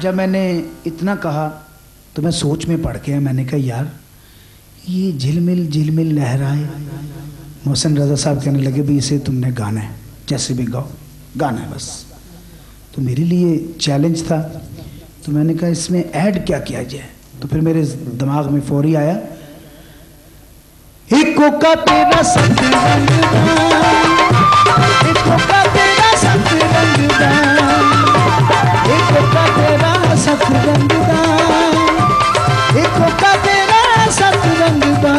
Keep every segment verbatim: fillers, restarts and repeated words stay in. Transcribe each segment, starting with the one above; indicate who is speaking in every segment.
Speaker 1: जब मैंने इतना कहा तो मैं सोच में पड़ गया। मैंने कहा यार ये झिलमिल झिलमिल लहराए। मोहसिन रजा साहब कहने लगे भी इसे तुमने गाना है, जैसे भी गाओ, गाना है बस। तो मेरे लिए चैलेंज था, तो मैंने कहा इसमें ऐड क्या किया जाए। तो फिर मेरे दिमाग में फौरी आया, इको का तेरा सत रंगदा, इको का तेरा सत रंगदा, इको का तेरा सत रंगदा, इको का तेरा सत रंगदा।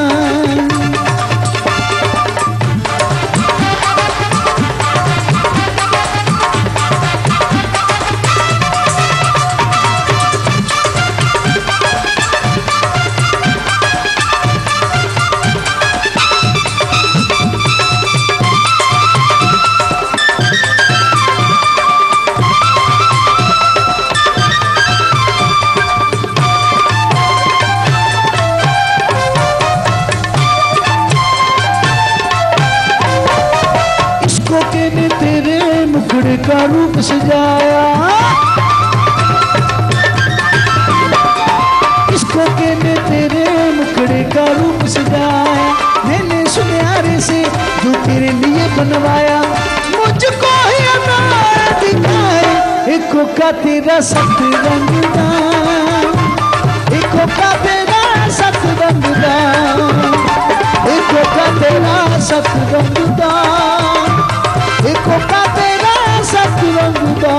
Speaker 1: का रूप सजाया, इसको के ने तेरे मुखड़े का रूप सजाया। मैंने सुनहरे से जो तेरे लिए बनवाया, मुझको ही अनार दिखाए। इको का तेरा सत रंगदा, इको का तेरा सत रंगदा, इको का तेरा सत रंगदा, इको का तेरा सत रंगदा।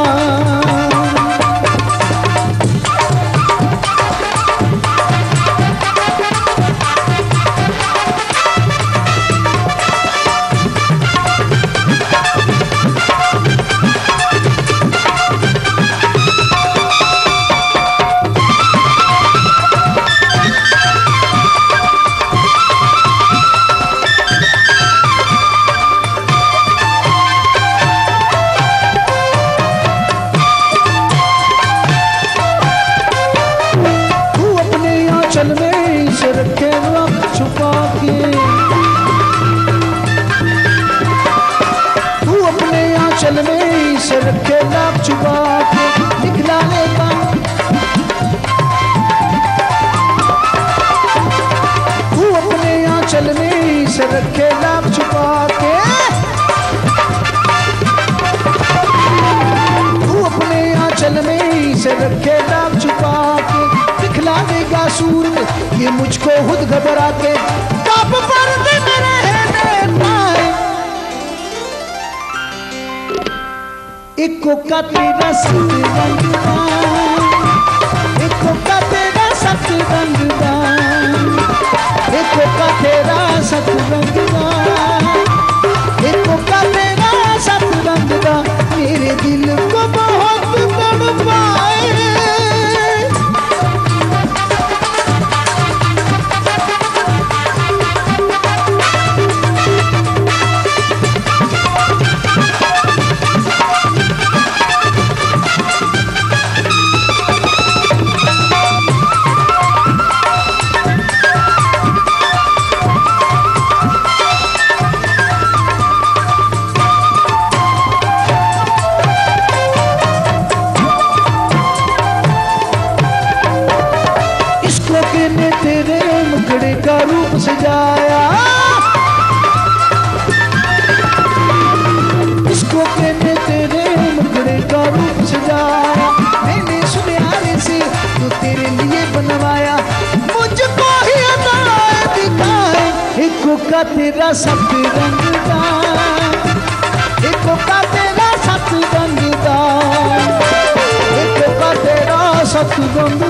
Speaker 1: रखे लाख छुपा के निकला लेता, तू अपने आंचल में से रखे लाख छुपा के, तू अपने आंचल में से रखे लाख छुपा के दिखला देगा सूरत ये मुझको खुद घबरा के। कब पर्दे में रहने पाए, इको का तेरा सत रंगदा, इको का तेरा सत रंगदा, इको का तेरा सत रंगदा, इको का तेरा सत रंगदा। मेरे दिल को बहुत तड़पाए, तेरे मुखड़े का रूप सजाया, इसको मैंने तेरे मुखड़े का रूप सजाया। मैंने सुनहरे से जो तेरे लिए बनवाया, मुझको ही अनार दिखाए। इको का तेरा सत रंगदा, इको का तेरा सत रंगदा, इको का तेरा सत रंगदा।